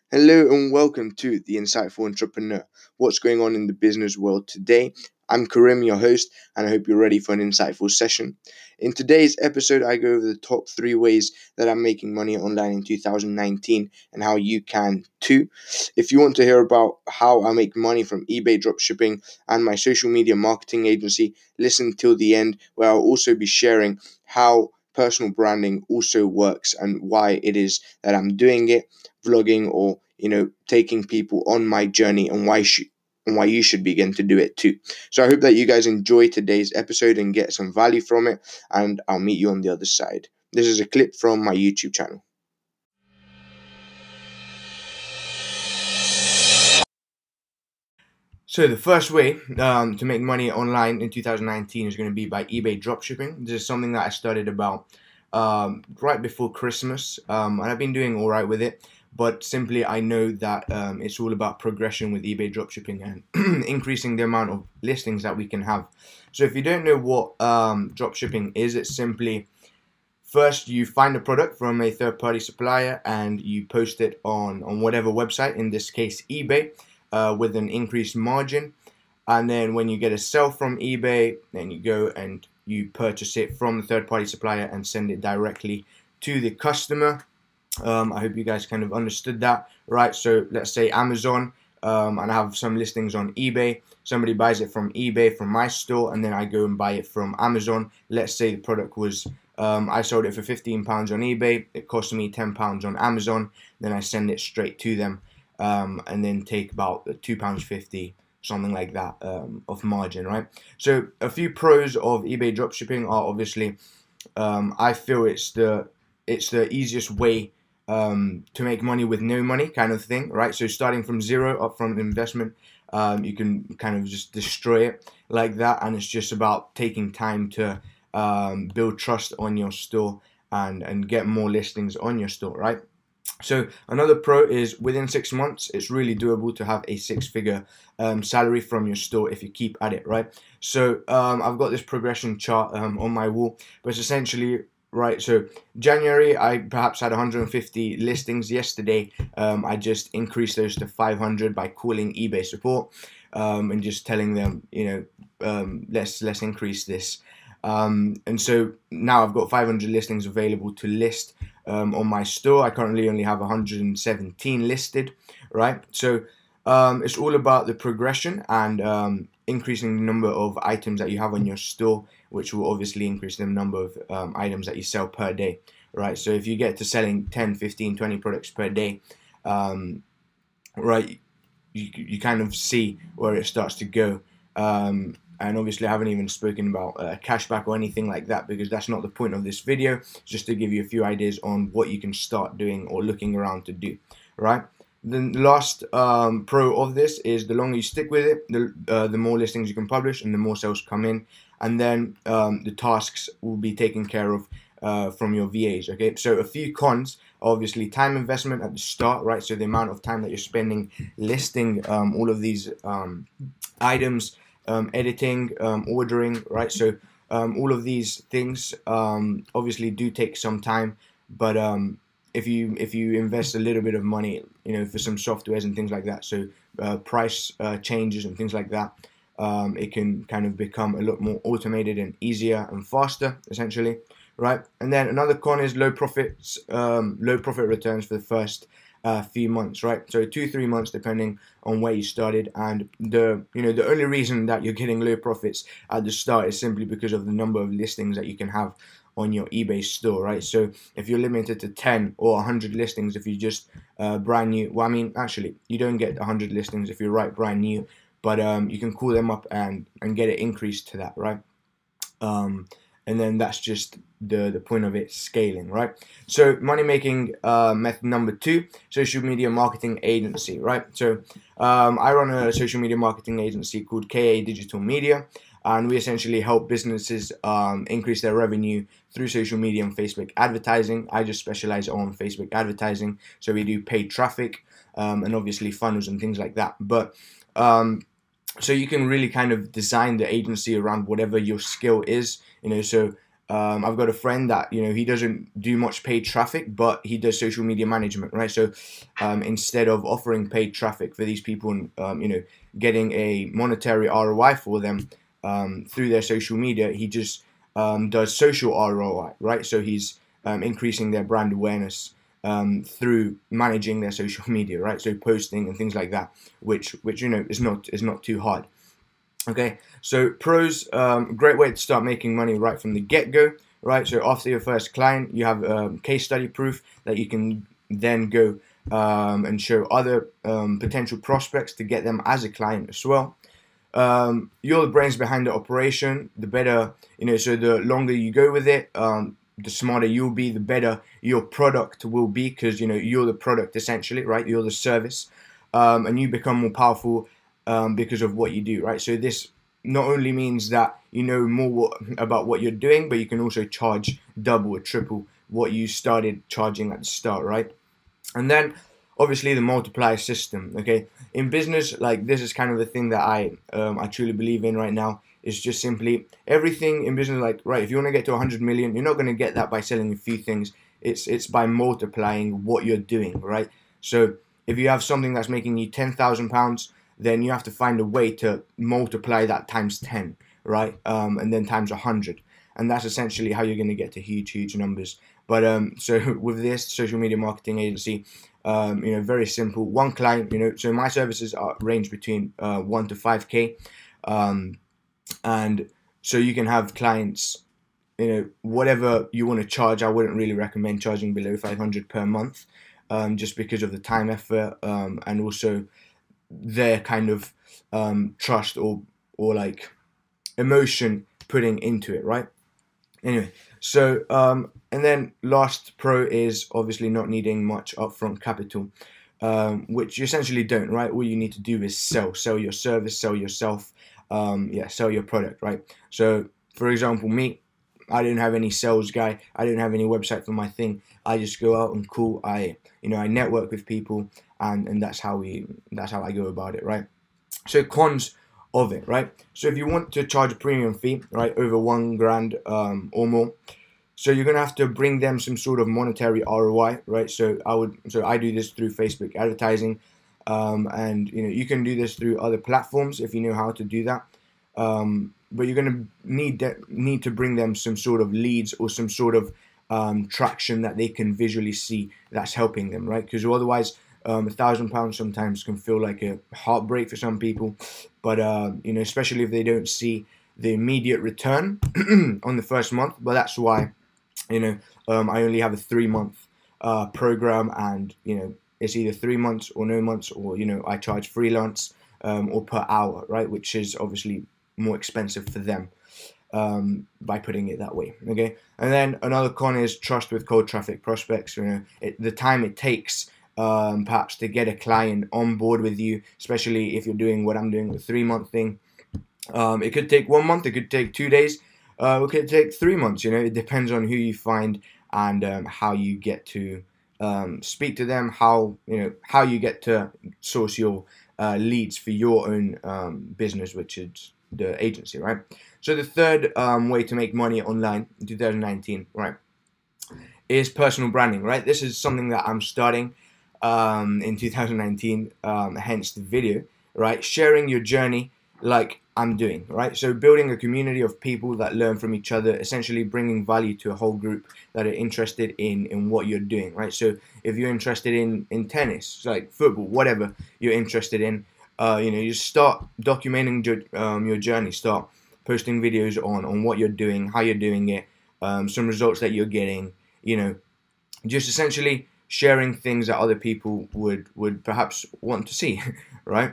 Hello and welcome to The Insightful Entrepreneur. What's going on in the business world today? I'm Karim, your host, and I hope you're ready for an insightful session. In today's episode, I go over the top 3 ways that I'm making money online in 2019 and how you can too. If you want to hear about how I make money from eBay dropshipping and my social media marketing agency, listen till the end, where I'll also be sharing how personal branding also works and why it is that I'm doing it, vlogging or taking people on my journey and why you should begin to do it too. So I hope that you guys enjoy today's episode and get some value from it, and I'll meet you on the other side. This is a clip from my YouTube channel. So the first way to make money online in 2019 is going to be by eBay dropshipping. This is something that I started about right before Christmas, and I've been doing all right with it. But simply, I know that it's all about progression with eBay dropshipping and increasing the amount of listings that we can have. So if you don't know what dropshipping is, it's simply first you find a product from a third-party supplier and you post it on whatever website, in this case eBay, with an increased margin. And then when you get a sell from eBay, then you go and you purchase it from the third-party supplier and send it directly to the customer. I hope you guys kind of understood that, right? So let's say Amazon, and I have some listings on eBay. Somebody buys it from eBay from my store, and then I go and buy it from Amazon. Let's say the product was, I sold it for £15 on eBay. It cost me £10 on Amazon. Then I send it straight to them, and then take about £2.50, something like that, of margin, right? So a few pros of eBay dropshipping are obviously, I feel it's the easiest way to make money with no money, kind of thing, right? So starting from zero, upfront investment, you can kind of just destroy it like that, and it's just about taking time to build trust on your store and get more listings on your store, right? So another pro is within 6 months, it's really doable to have a 6-figure salary from your store if you keep at it, right? So I've got this progression chart on my wall, but it's essentially, right, so January, I perhaps had 150 listings. Yesterday, I just increased those to 500 by calling eBay support and just telling them, let's increase this. And so now I've got 500 listings available to list on my store. I currently only have 117 listed, right? So it's all about the progression and increasing the number of items that you have on your store, which will obviously increase the number of items that you sell per day, right? So if you get to selling 10, 15, 20 products per day, right, you kind of see where it starts to go. And obviously I haven't even spoken about cashback or anything like that, because that's not the point of this video. It's just to give you a few ideas on what you can start doing or looking around to do, right? The last pro of this is the longer you stick with it, the more listings you can publish and the more sales come in, and then the tasks will be taken care of from your VAs, okay? So a few cons, obviously time investment at the start, right? So the amount of time that you're spending listing all of these items, editing, ordering, right? So all of these things obviously do take some time, but if you invest a little bit of money, for some softwares and things like that, so price changes and things like that, it can kind of become a lot more automated and easier and faster, essentially, right? And then another con is low profit returns for the first few months, right? So 2-3 months depending on where you started, and the only reason that you're getting low profits at the start is simply because of the number of listings that you can have on your eBay store, right? So if you're limited to 10 or 100 listings, if you just brand new, well, I mean, actually you don't get 100 listings if you're brand new, but you can call them up and get it increased to that, right? And then that's just the point of it, scaling, right? So money making method number 2, social media marketing agency, right? So I run a social media marketing agency called KA Digital Media, and we essentially help businesses increase their revenue through social media and Facebook advertising. I just specialize on Facebook advertising, so we do paid traffic and obviously funnels and things like that. But so you can really kind of design the agency around whatever your skill is, so I've got a friend that, you know, he doesn't do much paid traffic, but he does social media management, right? So instead of offering paid traffic for these people and, you know, getting a monetary ROI for them through their social media, he just does social ROI, right? So he's increasing their brand awareness through managing their social media, right? So posting and things like that, which you know is not too hard. Okay, so pros, great way to start making money right from the get-go, right? So after your first client, you have case study proof that you can then go and show other potential prospects to get them as a client as well. You're the brains behind the operation. The better, you know, so the longer you go with it, the smarter you'll be, the better your product will be, because, you know, you're the product essentially, right? You're the service, and you become more powerful because of what you do, right? So this not only means that you know more about what you're doing, but you can also charge double or triple what you started charging at the start, right? And then obviously the multiplier system. Okay, in business, like, this is kind of the thing that I truly believe in right now. Is just simply everything in business. Like, right, if you want to get to 100 million, you're not going to get that by selling a few things. It's by multiplying what you're doing, right? So if you have something that's making you £10,000, then you have to find a way to multiply that times 10, right? And then times 100, and that's essentially how you're going to get to huge numbers. But so with this social media marketing agency, you know, very simple. One client, you know, so my services are range between 1 to 5K, and so you can have clients, you know, whatever you want to charge. I wouldn't really recommend charging below 500 per month, just because of the time, effort, and also their kind of trust or like emotion putting into it, right? Anyway, so and then last pro is obviously not needing much upfront capital, which you essentially don't, right? All you need to do is sell your service, sell yourself, sell your product, right? So for example, me, I didn't have any sales guy, I didn't have any website for my thing. I just go out and call, I network with people, and that's how I go about it, right? So cons of it, right? So if you want to charge a premium fee, right, over 1 grand or more, so you're gonna have to bring them some sort of monetary ROI, right? So I do this through Facebook advertising, and you know, you can do this through other platforms if you know how to do that. But you're gonna need to bring them some sort of leads or some sort of traction that they can visually see that's helping them, right? Because otherwise, £1,000 sometimes can feel like a heartbreak for some people, but you know, especially if they don't see the immediate return on the first month. But that's why, you know, I only have a 3-month program, and you know, it's either 3 months or no months, or you know, I charge freelance or per hour, right? Which is obviously more expensive for them by putting it that way. Okay, and then another con is trust with cold traffic prospects. You know, the time it takes perhaps to get a client on board with you, especially if you're doing what I'm doing, the 3-month thing. It could take 1 month, it could take 2 days, it could take 3 months. You know, it depends on who you find and how you get to speak to them, how you get to source your leads for your own business, which is the agency, right? So the third way to make money online in 2019, right, is personal branding, right? This is something that I'm starting in 2019, hence the video, right? Sharing your journey like I'm doing, right? So building a community of people that learn from each other, essentially bringing value to a whole group that are interested in what you're doing, right? So if you're interested in tennis, like football, whatever you're interested in, you know, you start documenting your journey, start posting videos on what you're doing, how you're doing it, some results that you're getting, you know, just essentially sharing things that other people would perhaps want to see, right?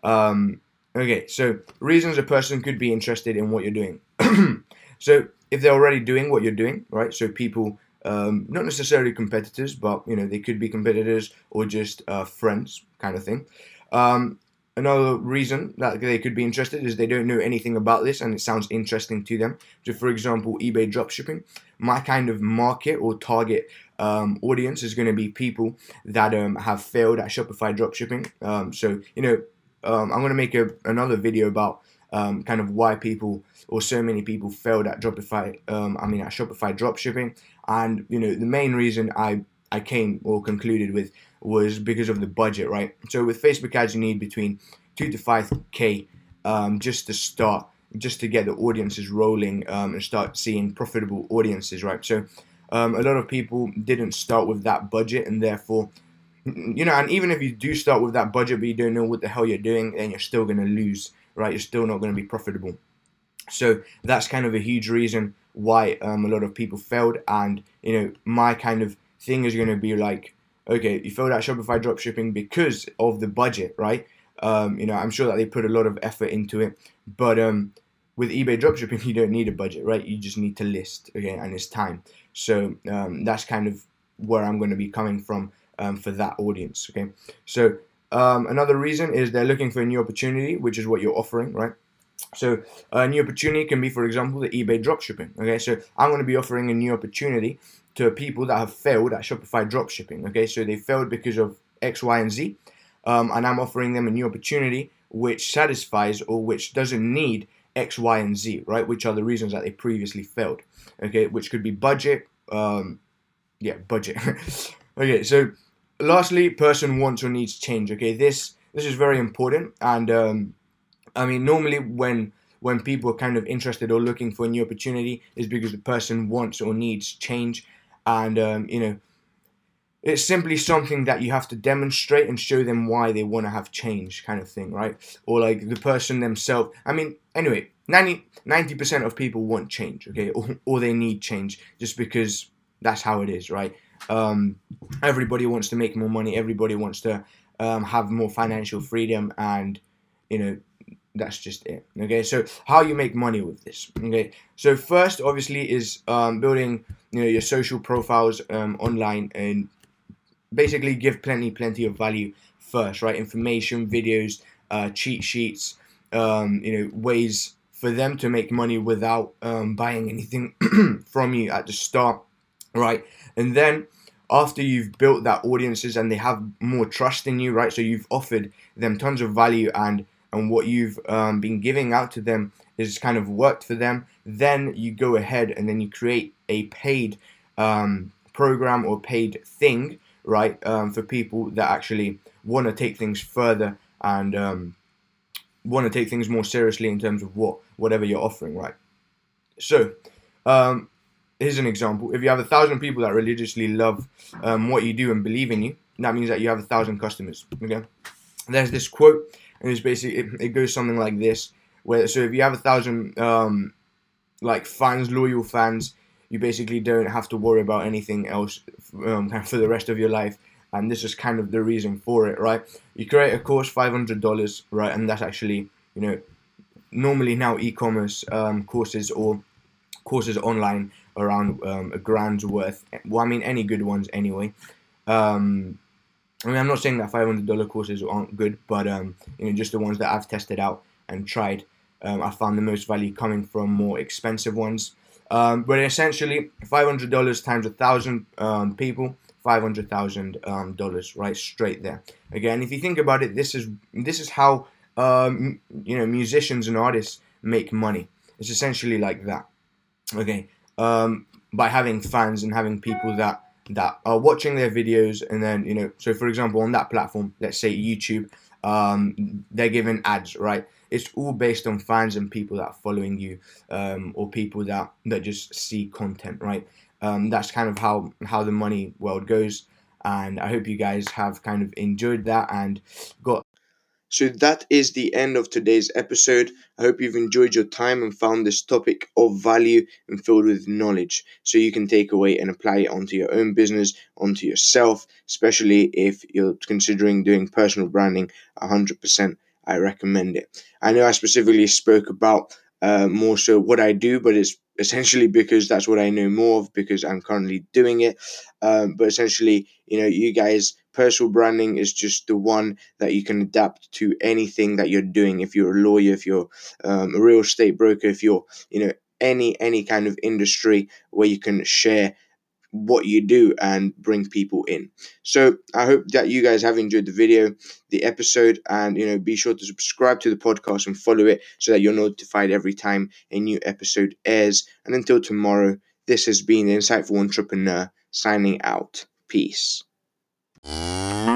Okay, so reasons a person could be interested in what you're doing. So if they're already doing what you're doing, right? So people, not necessarily competitors, but you know, they could be competitors or just friends, kind of thing. Another reason that they could be interested is they don't know anything about this and it sounds interesting to them. So for example, eBay dropshipping, my kind of market or target audience is going to be people that have failed at Shopify dropshipping. So you know, I'm going to make another video about kind of why people or so many people failed at Shopify. At Shopify dropshipping, and the main reason I came or concluded with was because of the budget, right? So with Facebook ads, you need between 2 to 5K just to start, just to get the audiences rolling and start seeing profitable audiences, right? So a lot of people didn't start with that budget, and therefore, and even if you do start with that budget but you don't know what the hell you're doing, then you're still going to lose, right? You're still not going to be profitable. So that's kind of a huge reason why a lot of people failed. And my kind of thing is going to be like, okay, you failed at Shopify dropshipping because of the budget, right? I'm sure that they put a lot of effort into it, but with eBay dropshipping, you don't need a budget, right? You just need to list, okay, and it's time. So that's kind of where I'm going to be coming from for that audience, okay? So another reason is they're looking for a new opportunity, which is what you're offering, right? So a new opportunity can be, for example, the eBay dropshipping. Okay, so I'm going to be offering a new opportunity to people that have failed at Shopify dropshipping. Okay, so they failed because of X, Y, and Z, and I'm offering them a new opportunity which satisfies or which doesn't need X, Y, and Z, right? Which are the reasons that they previously failed. Okay, which could be budget. Budget. Okay, so lastly, person wants or needs change. Okay, this is very important, and normally when people are kind of interested or looking for a new opportunity is because the person wants or needs change, and it's simply something that you have to demonstrate and show them why they want to have change, kind of thing, right? Or like the person themselves. Anyway, 90% of people want change, okay, or they need change just because that's how it is, right? Everybody wants to make more money. Everybody wants to have more financial freedom, and that's just it. Okay, so how you make money with this? Okay, so first, obviously, is building your social profiles online, and basically give plenty of value first, right? Information, videos, cheat sheets, ways for them to make money without buying anything from you at the start, right? And then after you've built that audiences and they have more trust in you, right? So you've offered them tons of value, and what you've been giving out to them is kind of worked for them. Then you go ahead and then you create a paid program or paid thing, right? For people that actually want to take things further and want to take things more seriously in terms of whatever you're offering, right? So here's an example. If you have 1,000 people that religiously love what you do and believe in you, that means that you have 1,000 customers. Okay, there's this quote, and it's basically it goes something like this. So if you have 1,000 fans, loyal fans, you basically don't have to worry about anything else for the rest of your life. And this is kind of the reason for it, right? You create a course, $500, right? And that's actually, normally now e-commerce courses or courses online around $1,000 worth. Well, any good ones anyway. I'm not saying that $500 courses aren't good, but just the ones that I've tested out and tried, I found the most value coming from more expensive ones. But essentially, $500 times 1,000 people, $500,000, right, straight there. Again, if you think about it, this is how musicians and artists make money. It's essentially like that. Okay, by having fans and having people that are watching their videos, and then so for example, on that platform, let's say YouTube, they're given ads, right? It's all based on fans and people that are following you, or people that just see content, right? That's kind of how the money world goes, and I hope you guys have kind of enjoyed that and got. So that is the end of today's episode. I hope you've enjoyed your time and found this topic of value and filled with knowledge, so you can take away and apply it onto your own business, onto yourself, especially if you're considering doing personal branding. 100%, I recommend it. I know I specifically spoke about more so what I do, but it's essentially because that's what I know more of, because I'm currently doing it. But essentially, you guys, personal branding is just the one that you can adapt to anything that you're doing. If you're a lawyer, if you're a real estate broker, if you're any kind of industry where you can share what you do and bring people in. So I hope that you guys have enjoyed the video, the episode, and be sure to subscribe to the podcast and follow it so that you're notified every time a new episode airs. And until tomorrow, this has been the Insightful Entrepreneur signing out. Peace.